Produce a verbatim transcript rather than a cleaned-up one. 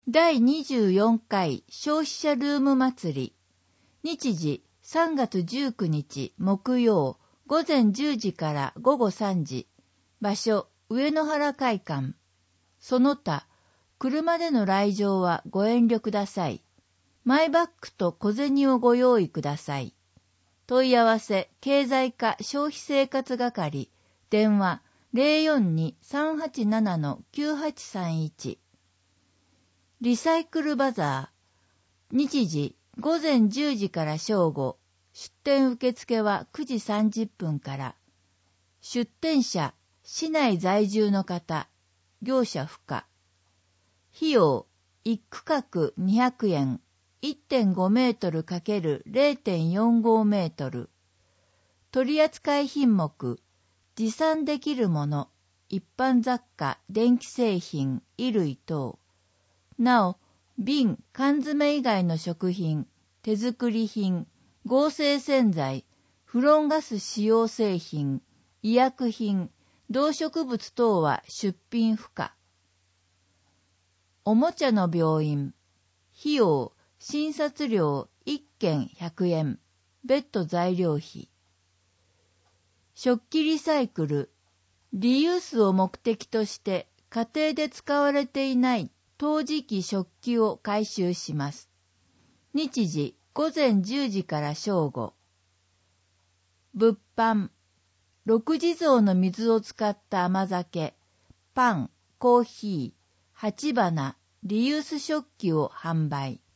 だいにじゅうよんかい消費者ルーム祭り。日時さんがつじゅうくにち木曜午前じゅうじから午後さんじ。場所上野原会館。その他、車での来場はご遠慮ください。マイバッグと小銭をご用意ください。問い合わせ経済課消費生活係。電話 ゼロよんに さんはちなな きゅうはちさんいち。リサイクルバザー。日時午前じゅうじから正午。出店受付はくじさんじゅっぷんから。出店者、市内在住の方、業者不可。費用、いち区画にひゃくえん、いってんごメートル ×れいてんよんご メートル。取扱品目、持参できるもの、一般雑貨、電気製品、衣類等。なお、瓶、缶詰以外の食品、手作り品、合成洗剤、フロンガス使用製品、医薬品、動植物等は出品不可。おもちゃの病院。費用、診察料いっけんひゃくえん、別途材料費。食器リサイクル。リユースを目的として家庭で使われていない陶磁器食器を回収します。日時午前じゅうじから正午。物販。六地蔵の水を使った甘酒、パン、コーヒー、鉢花、リユース食器を販売。